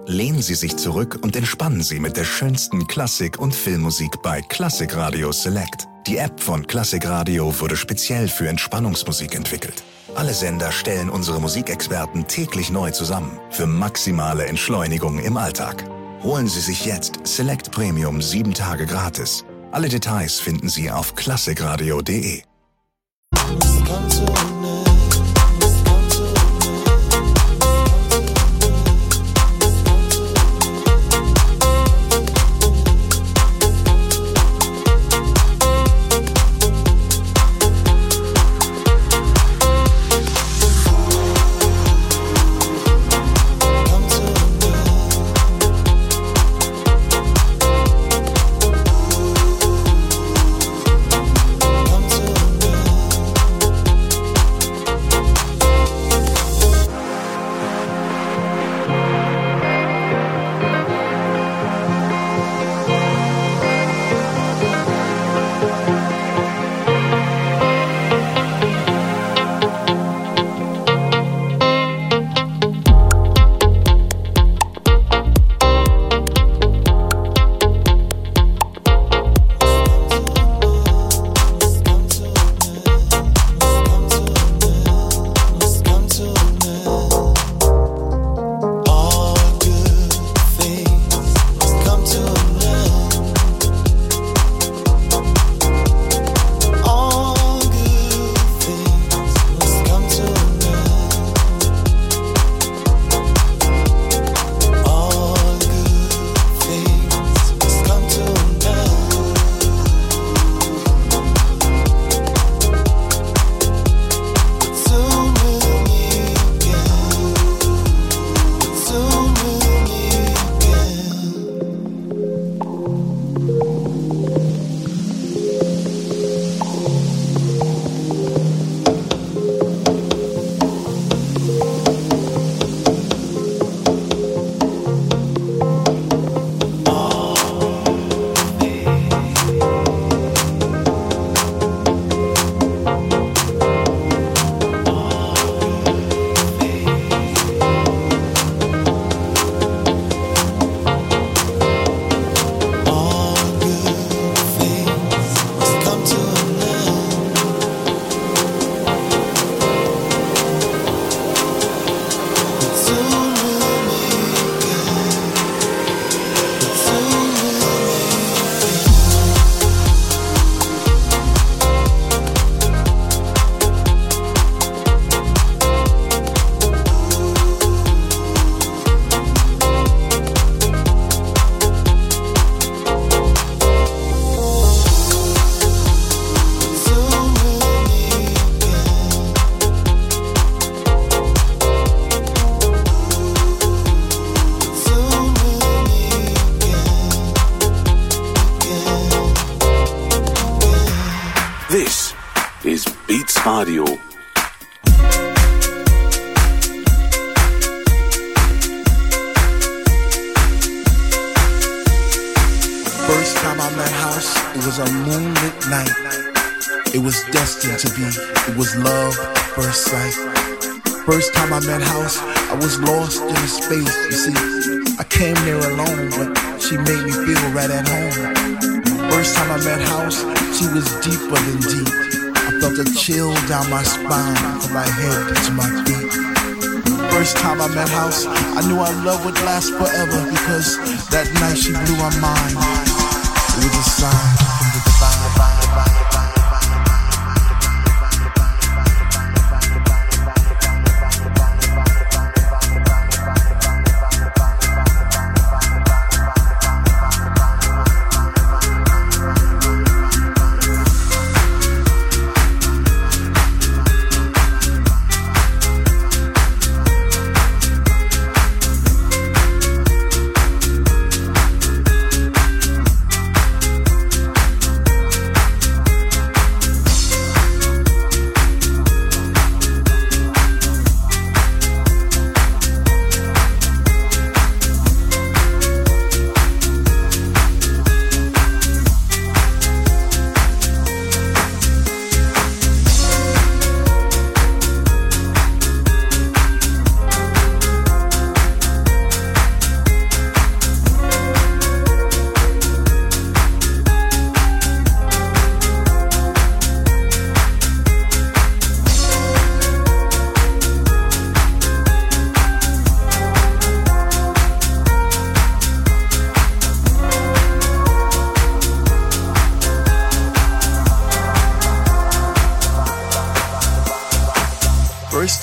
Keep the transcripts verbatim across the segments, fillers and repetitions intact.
Lehnen Sie sich zurück und entspannen Sie mit der schönsten Klassik- und Filmmusik bei Classic Radio Select. Die App von Classic Radio wurde speziell für Entspannungsmusik entwickelt. Alle Sender stellen unsere Musikexperten täglich neu zusammen für maximale Entschleunigung im Alltag. Holen Sie sich jetzt Select Premium sieben Tage gratis. Alle Details finden Sie auf classic radio punkt de. This is Beats Audio. First time I met House, it was a moonlit night. It was destined to be, it was love at first sight. First time I met House, I was lost in space. You see, I came there alone, but she made me feel right at home. First time I met House, she was deeper than deep. I felt a chill down my spine, from my head to my feet. First time I met House, I knew our love would last forever, because that night she blew my mind. It was a sign from the divine.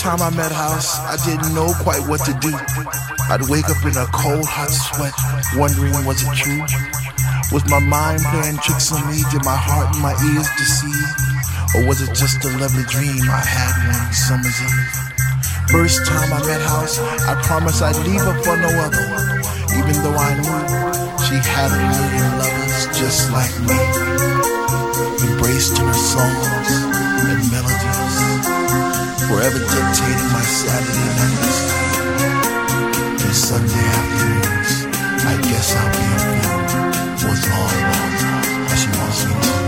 time I met House, I didn't know quite what to do. I'd wake up in a cold, hot sweat, wondering was it true? Was my mind playing tricks on me? Did my heart and my ears deceive? Or was it just a lovely dream I had one summer's eve? First time I met House, I promised I'd leave her for no other, even though I knew she had a million lovers just like me, embraced in her songs and melodies, forever dictating my Saturday nights and Sunday afternoons. I guess I'll be a fool for as long as she wants me to.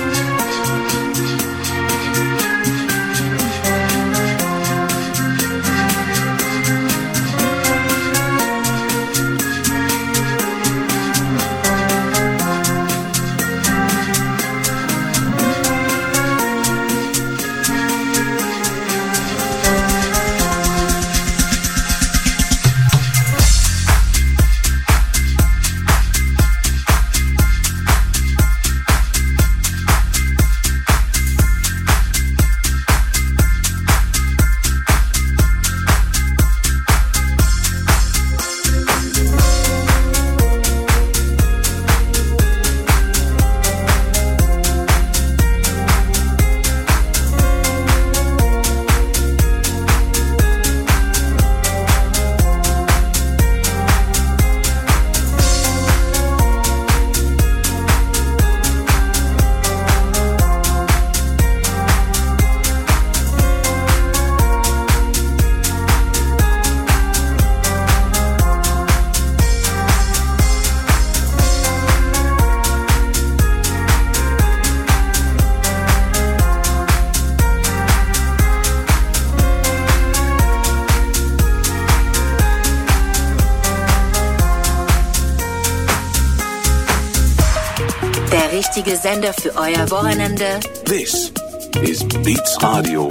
richtige Sender für euer Wochenende. This is Beats Radio.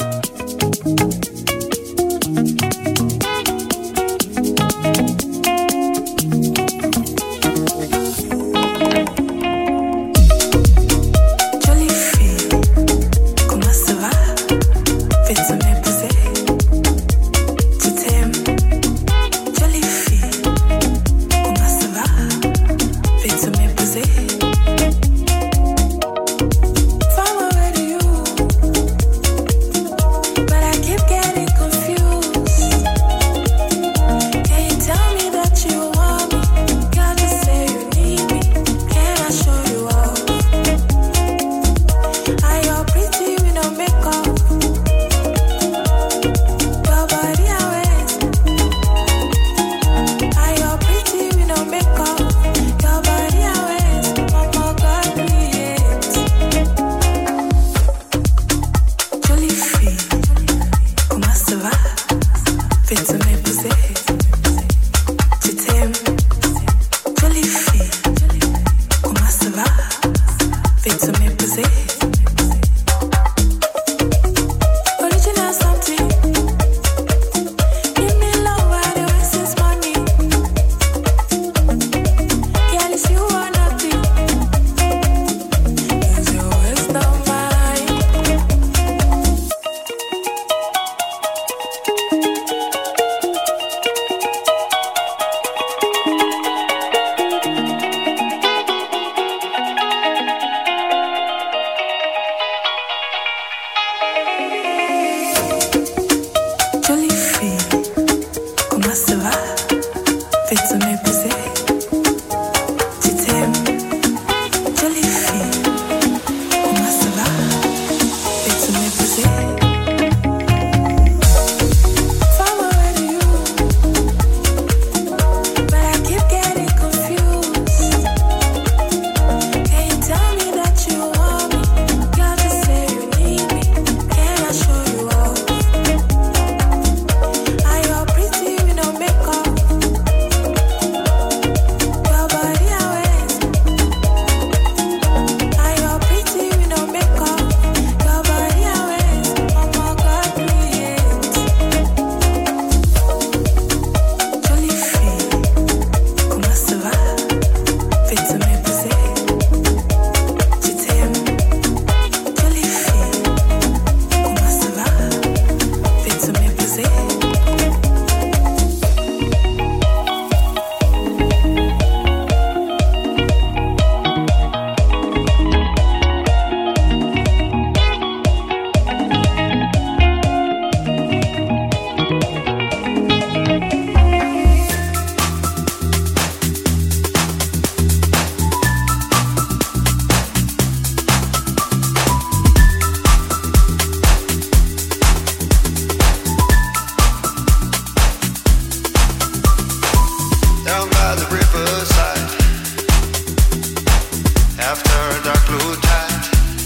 glue tight,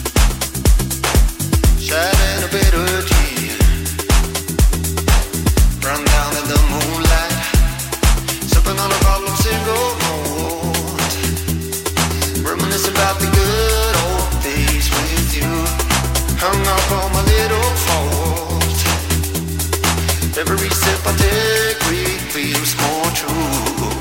shedding a bitter tear. Run down in the moonlight, sipping on a bottle of single malt, reminiscing about the good old days with you. Hung up on my little fault. Every sip I take reveals more truth.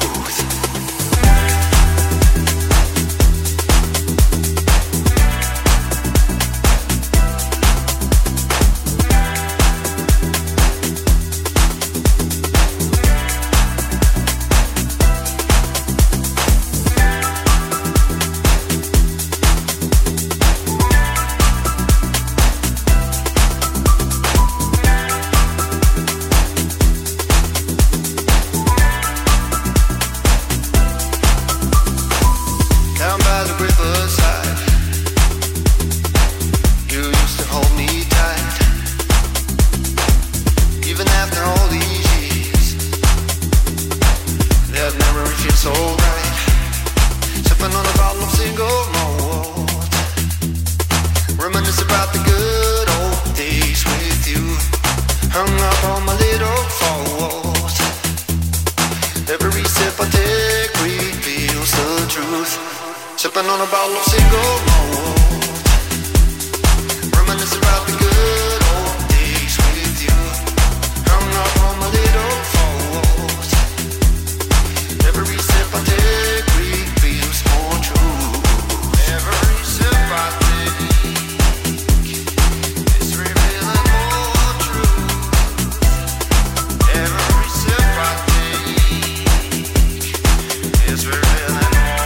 Sipping on a bottle of single malt, reminiscing about the good old days with you. Hung up on my little fault. Every sip I take reveals more truth. Every sip I take is revealing more truth. Every sip I take is revealing.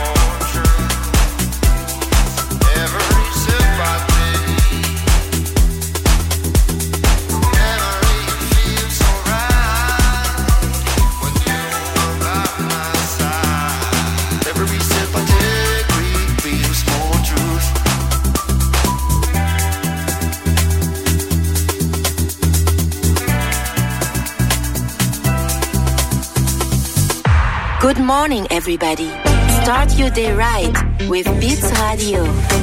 Good morning, everybody. Start your day right with Beats Radio.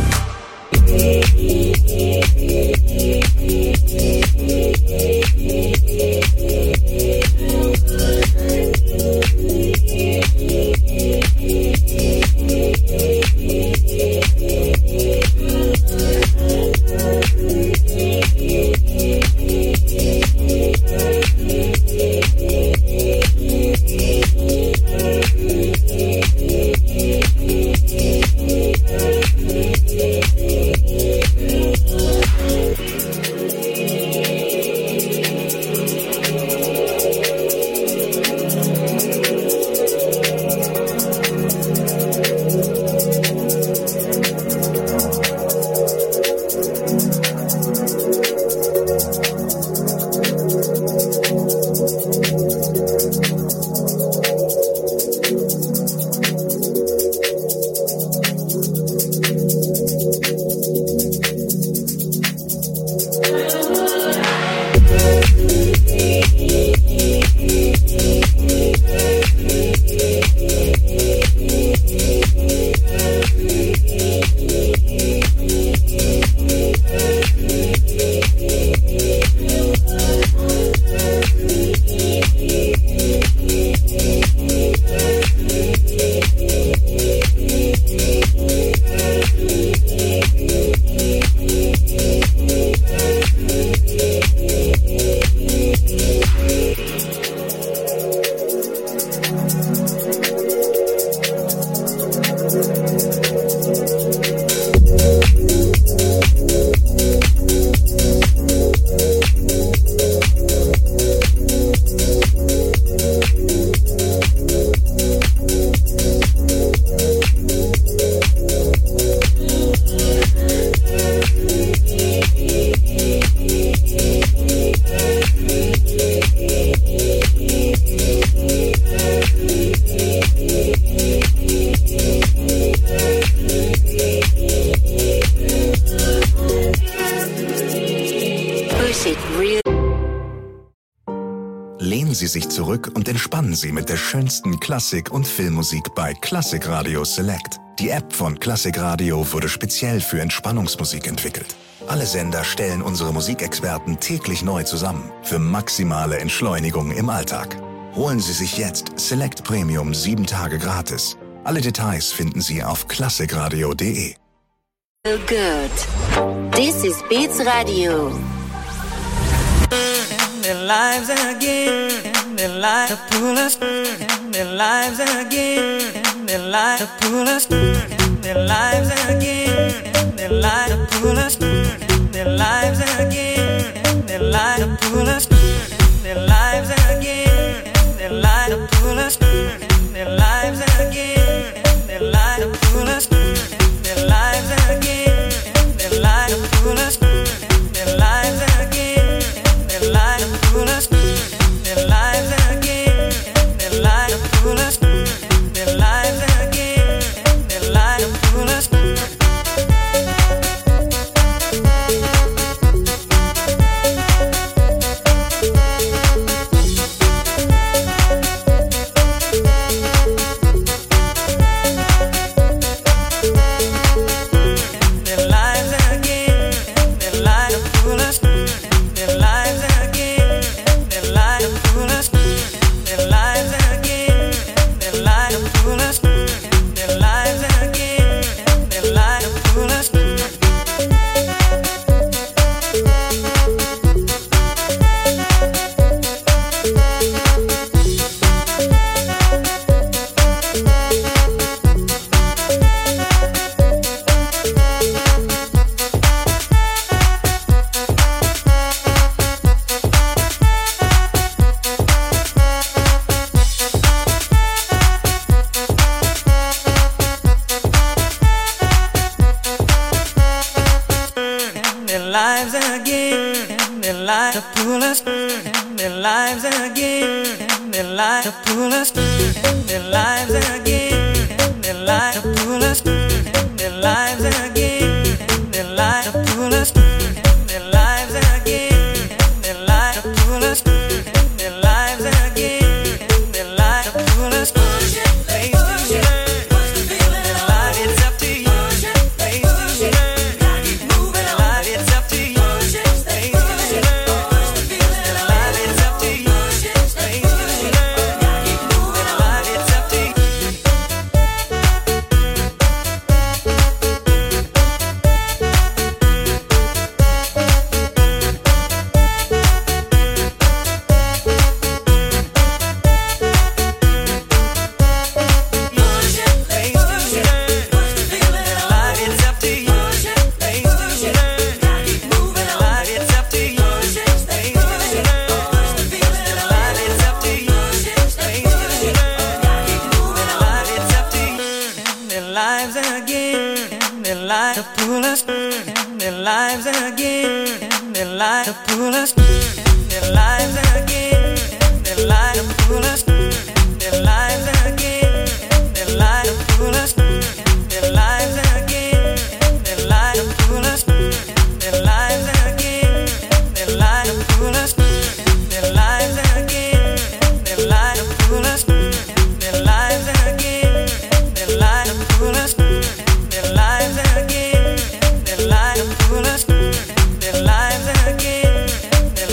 Lehnen Sie sich zurück und entspannen Sie mit der schönsten Klassik- und Filmmusik bei Klassik Radio Select. Die App von Klassikradio wurde speziell für Entspannungsmusik entwickelt. Alle Sender stellen unsere Musikexperten täglich neu zusammen für maximale Entschleunigung im Alltag. Holen Sie sich jetzt Select Premium sieben Tage gratis. Alle Details finden Sie auf klassikradio punkt de. So good. This is Beats Radio. Their lives again, their lives to pull us, their lives again, their lives to pull us, their lives again, their lives to pull us, their lives again, their lives to pull us, their lives again, their lives to pull us, their lives again, their lives to pull us, their lives again, their lives to pull us, their lives again, their lives to pull us, their lives again, their lives to pull us, their lives again, their lives to pull us. Their lives again,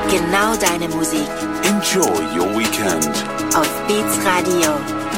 Genau deine Musik. Enjoy your weekend. Auf Beats Radio.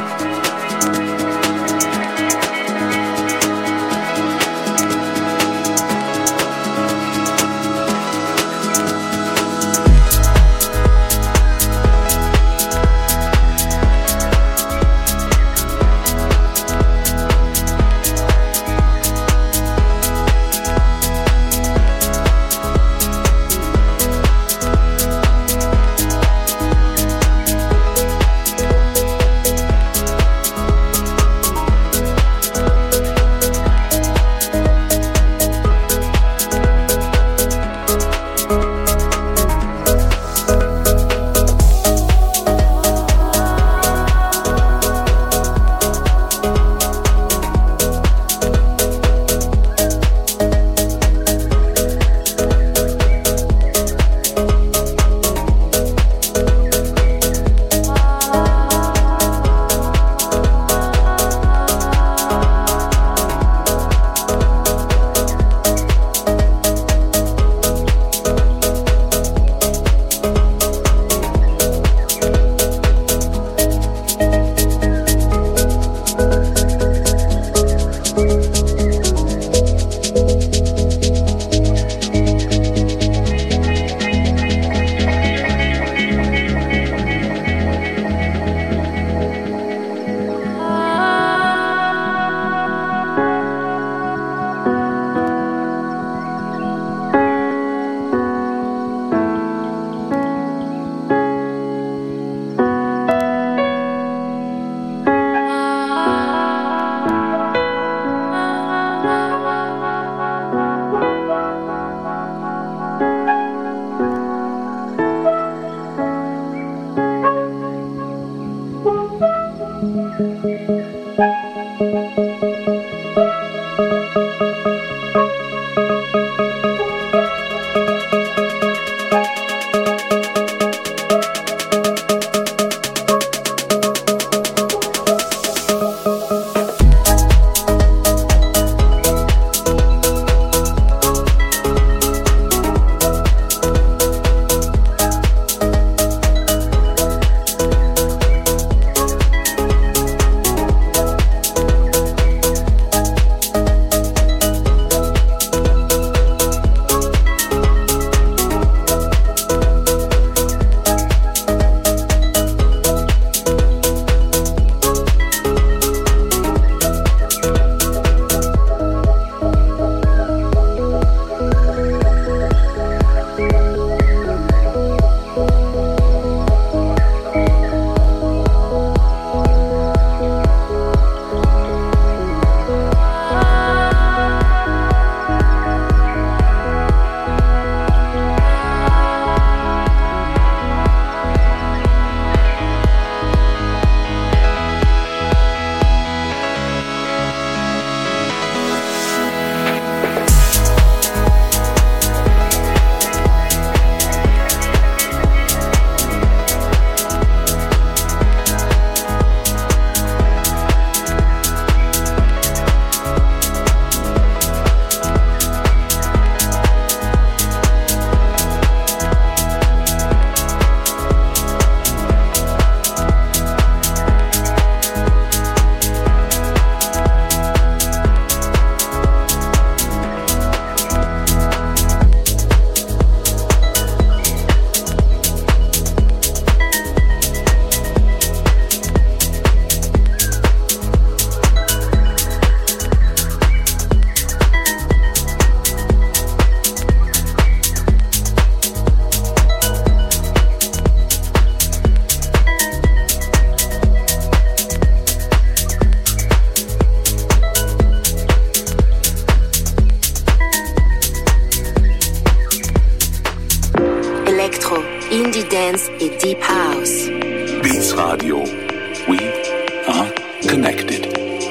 Dance et Deep House. Beats Radio. We are connected.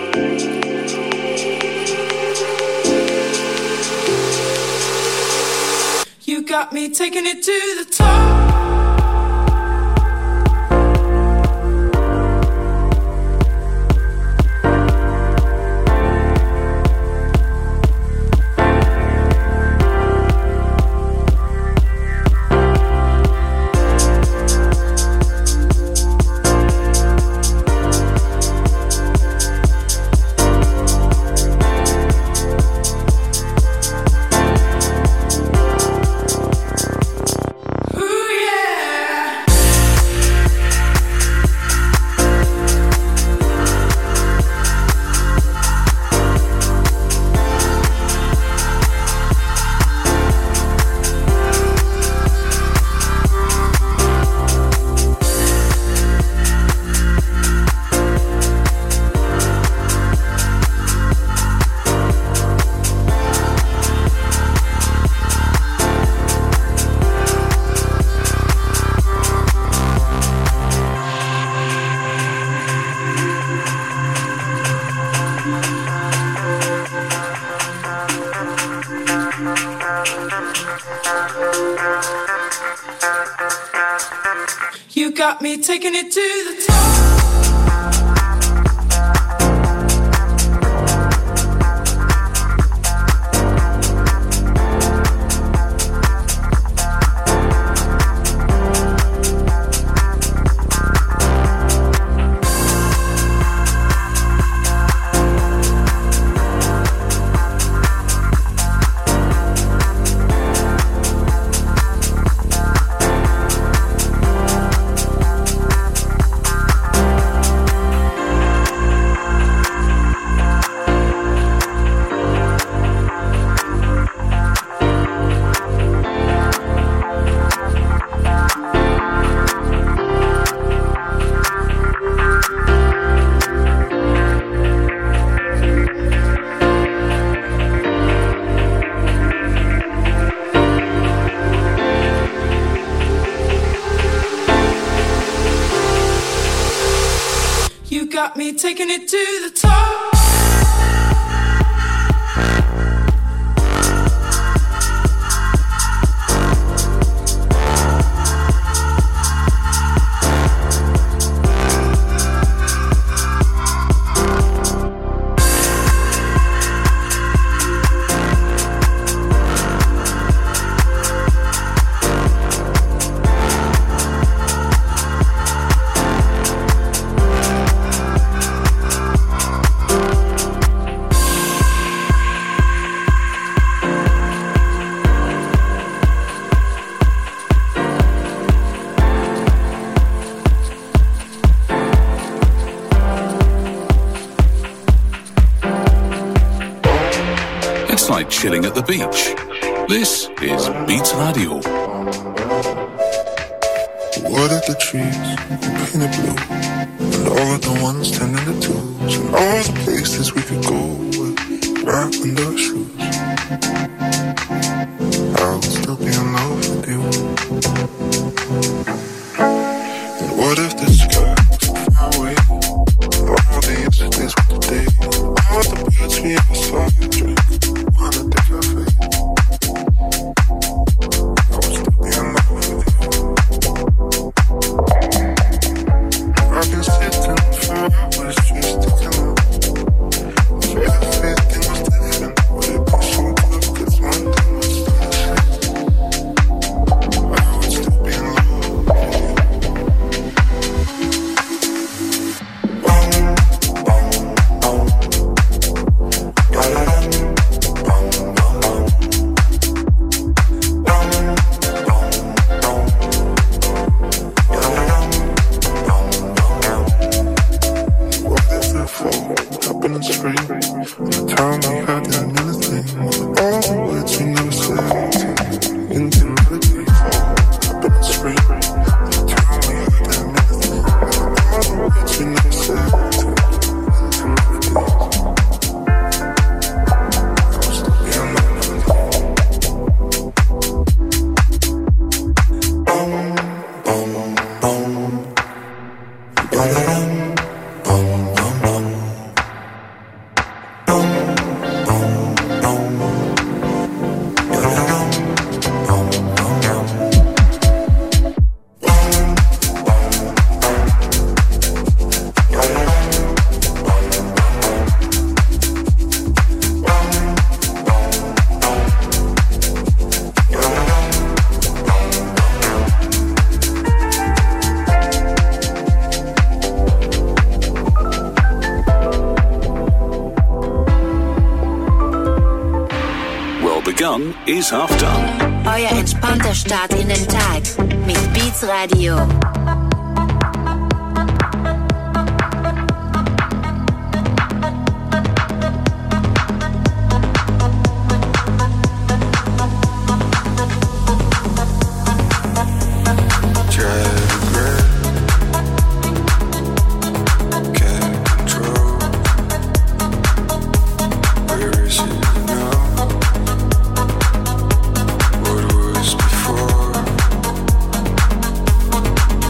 You got me taking it to the top. got me taking it to the top. Got me taking it to the top. Chilling at the beach. This is Beats Radio. What if the trees were painted blue, and all of the ones turn into twos, and all the places we could go with lavender shoes? I would still be in love with you. And what if the sky was so far away, all the yesterdays were today, all the birds we ever saw drink on a day cafe? I would still be in love with you. I've been sitting for hours just thinking of if everything was different, would it be so good? 'Cause one thing was still the same. I would still be in love with you. Boom, boom, boom. Da-da-dum. Is half done. Euer entspannter Start in den Tag mit Beats Radio. What was before?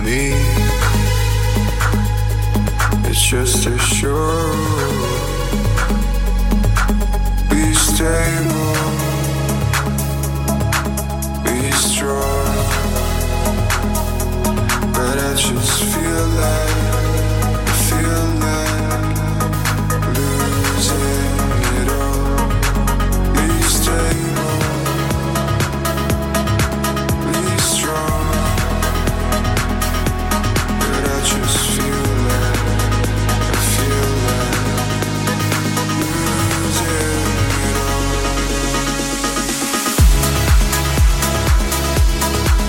me. It's just a show. Be stable, be strong. But I just feel like, feel like losing it all. Be stable, be strong. But I just feel like, I feel like losing it all.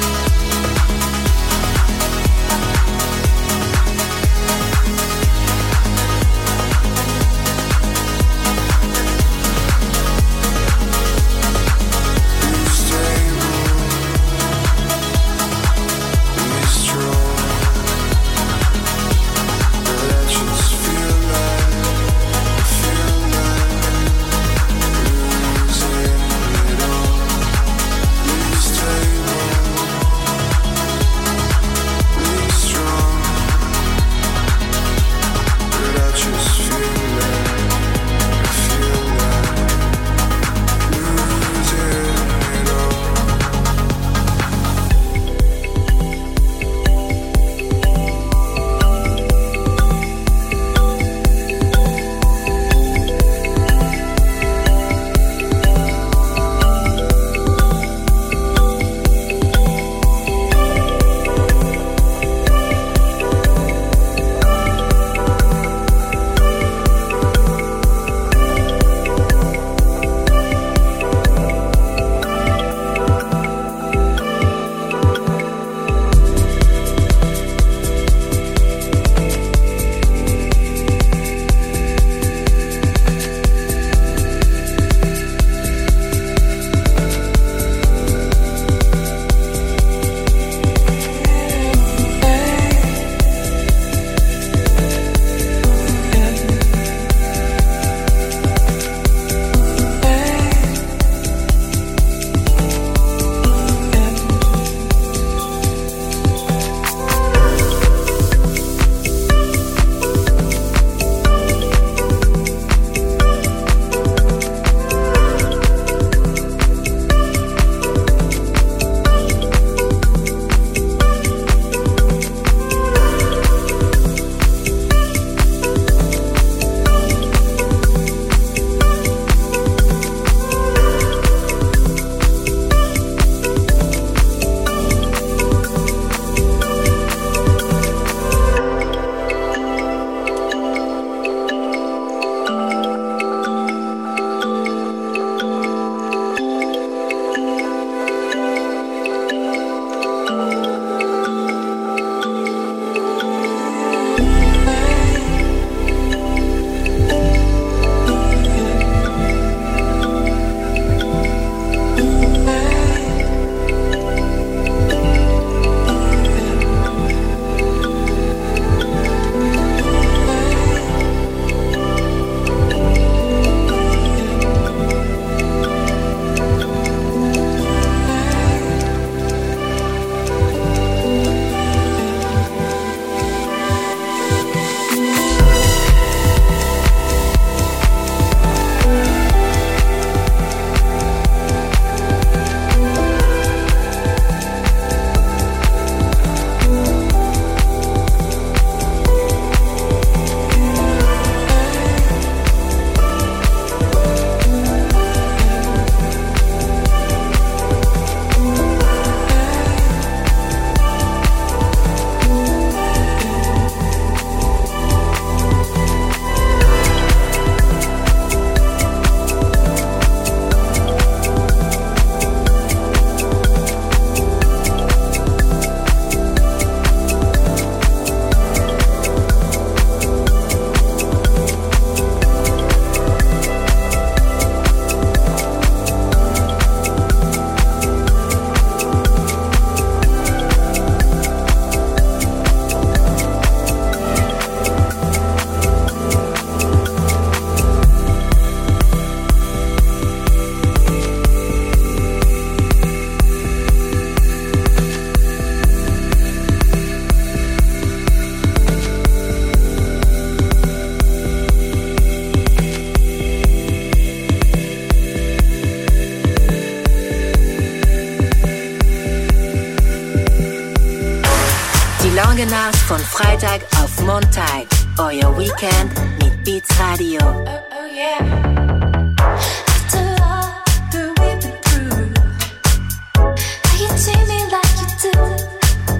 Spaß von Freitag auf Montag. Euer Weekend mit Beats Radio. Oh, oh yeah. After all that we've been through, how you treat me like you do.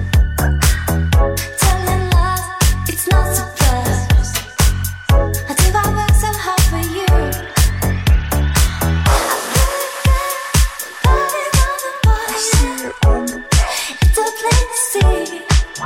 Telling lies, it's not surprise. I do my work so hard for you. I really got love on the body. It's a plain to see.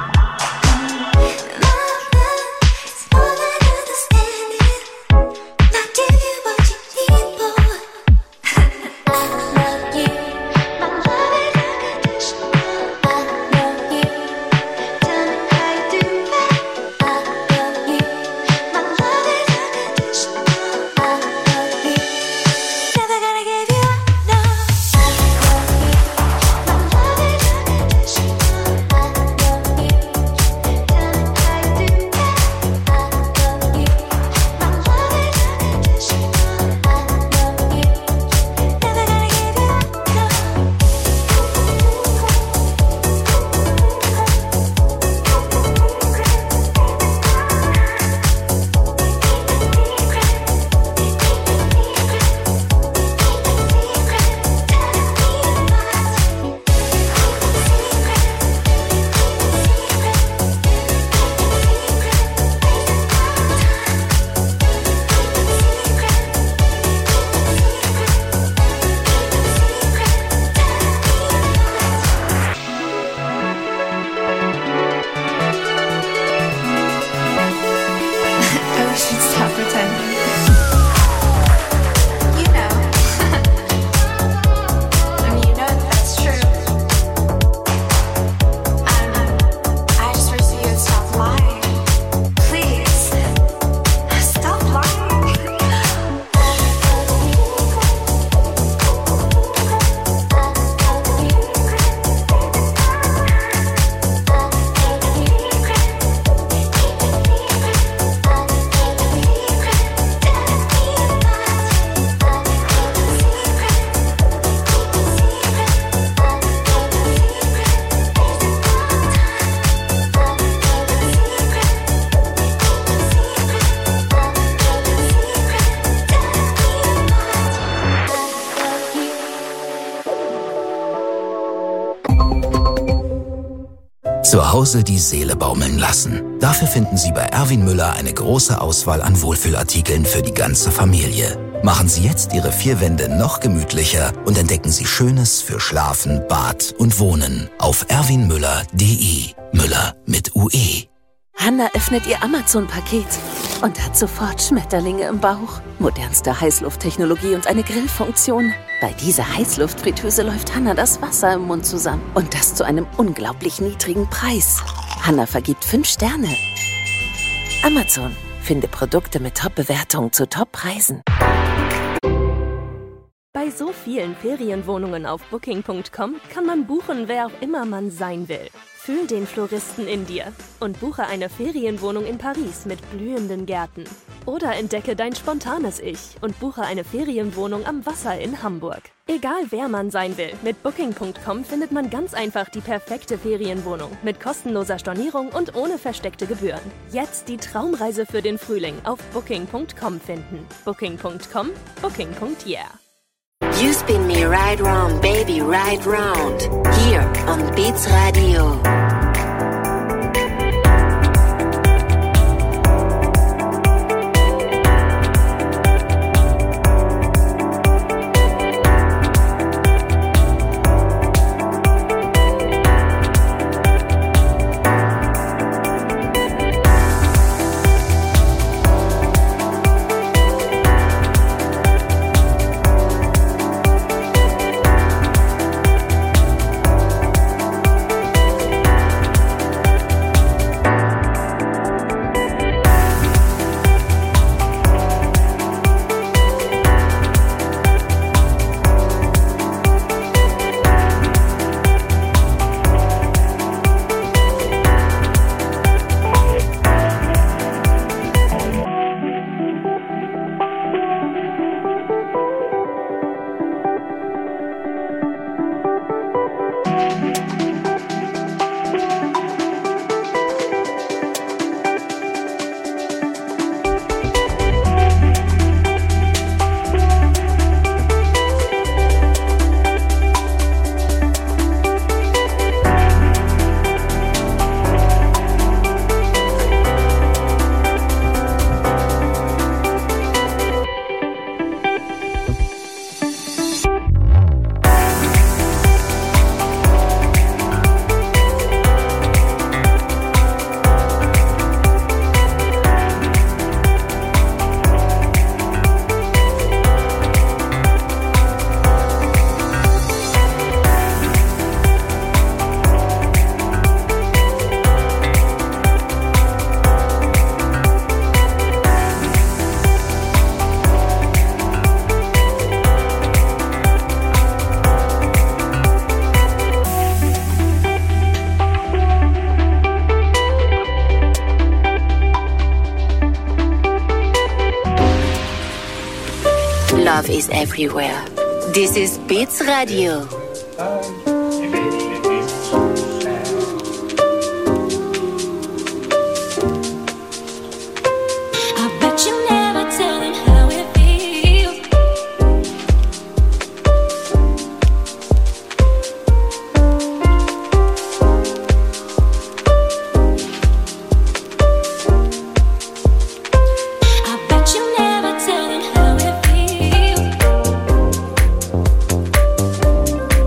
Zu Hause die Seele baumeln lassen. Dafür finden Sie bei Erwin Müller eine große Auswahl an Wohlfühlartikeln für die ganze Familie. Machen Sie jetzt Ihre vier Wände noch gemütlicher und entdecken Sie Schönes für Schlafen, Bad und Wohnen auf erwin müller punkt de. Müller mit U E. Hanna öffnet ihr Amazon-Paket und hat sofort Schmetterlinge im Bauch. Modernste Heißlufttechnologie und eine Grillfunktion. Bei dieser Heißluftfritteuse läuft Hanna das Wasser im Mund zusammen. Und das zu einem unglaublich niedrigen Preis. Hanna vergibt fünf Sterne. Amazon. Finde Produkte mit Top-Bewertungen zu Top-Preisen. Bei so vielen Ferienwohnungen auf Booking Punkt com kann man buchen, wer auch immer man sein will. Fühl den Floristen in dir und buche eine Ferienwohnung in Paris mit blühenden Gärten. Oder entdecke dein spontanes Ich und buche eine Ferienwohnung am Wasser in Hamburg. Egal wer man sein will, mit Booking Punkt com findet man ganz einfach die perfekte Ferienwohnung mit kostenloser Stornierung und ohne versteckte Gebühren. Jetzt die Traumreise für den Frühling auf Booking Punkt com finden. Booking Punkt com, Booking Punkt yeah. You spin me right round, baby, right round. Here on Beats Radio. love is everywhere. This is Beats Radio. I bet you never tell them how it feels. I bet you never tell them how it feels.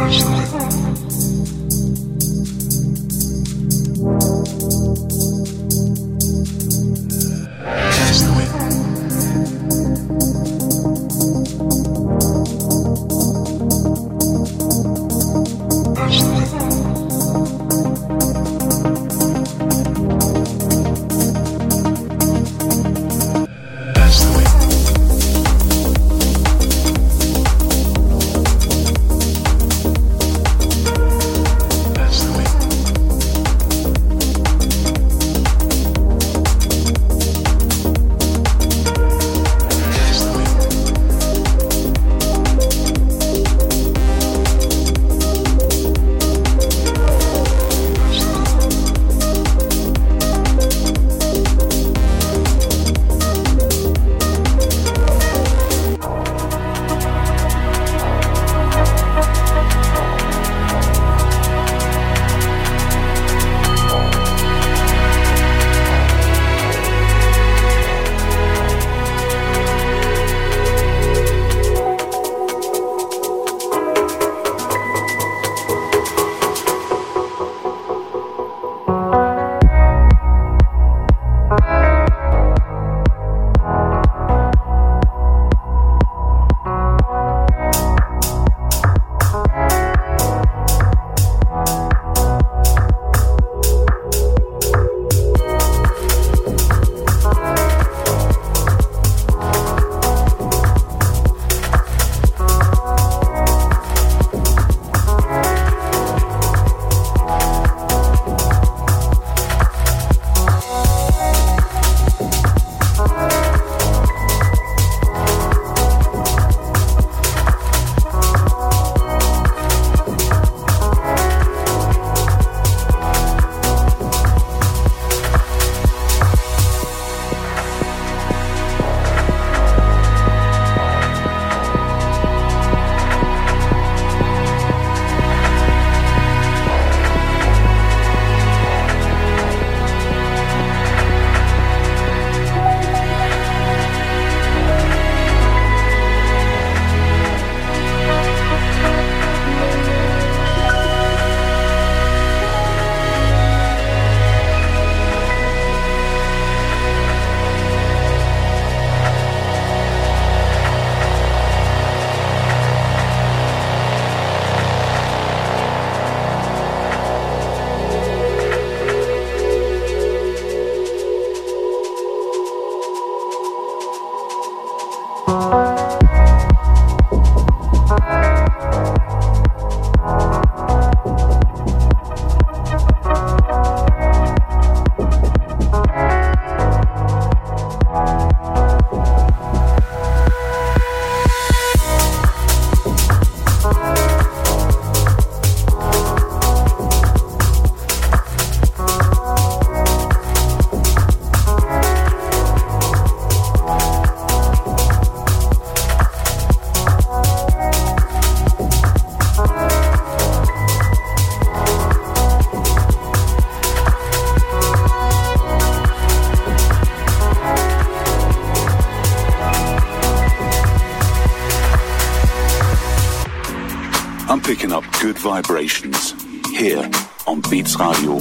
picking up good vibrations here on Beats Radio.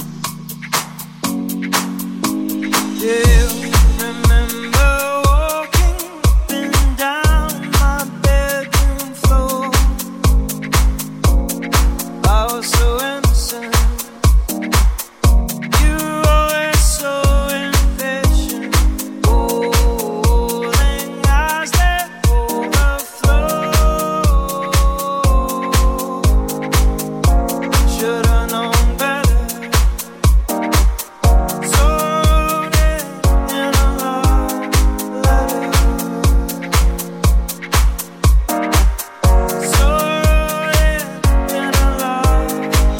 Yeah. Remember walking up and down my bedroom floor. I was so innocent. You were always so impatient. Holding eyes that overflow. Should've known better. So wrote it in a love letter. So wrote it in a love letter.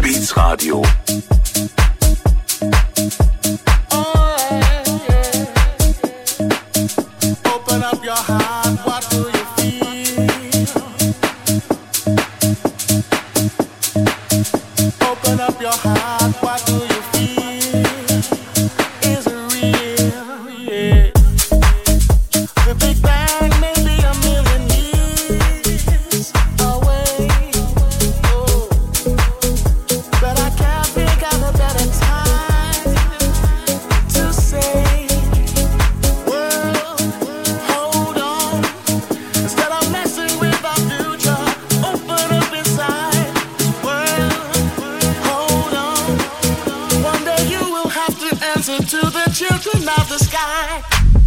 Beats Radio. Open up your heart, what do you feel? Open up your heart, what do you feel? Is it real? Yeah. The Big Bang may be a million years away, oh, but I can't think of a better time to say, world, hold on. Instead of messing with our future, open up inside. World, hold on. One day you will have to answer to the children of the sky.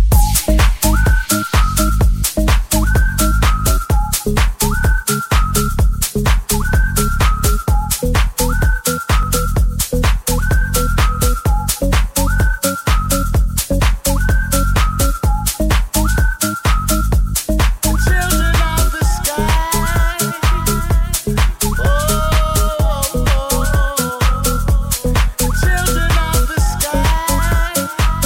Children of the sky. Oh, children of the sky.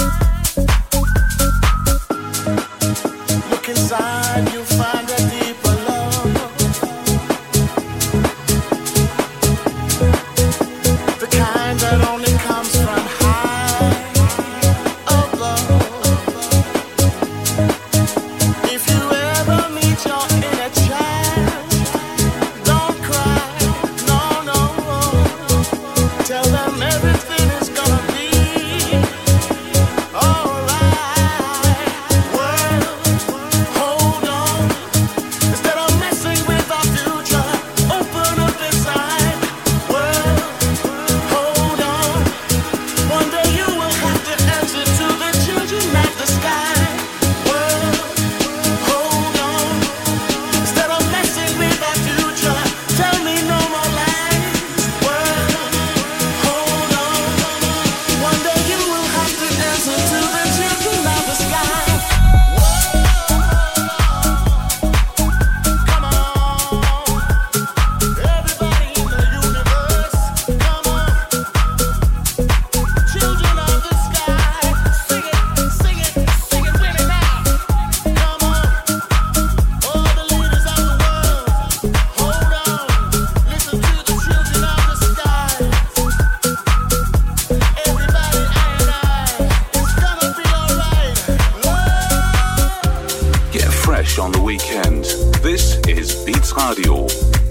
Look inside, you'll find a deeper love. The kind that only comes from high above. If you ever meet your inner child, don't cry, no, no. Tell them everything is gonna be alright. World, hold on. Instead of messing with our future, open up inside. World, hold on. One day you will have to answer to the children of the sky. World, hold on. Instead of messing with our future, tell me no more lies. World, hold on. One day you will have to answer to the children of the sky. Come on, everybody in the universe, come on. Children of the sky, sing it, sing it, sing it with me now. Come on, all the leaders of the world, hold on. Listen to the children of the sky. Everybody, I and I, it's gonna be alright. Get fresh on the weekend. This is Beats Radio.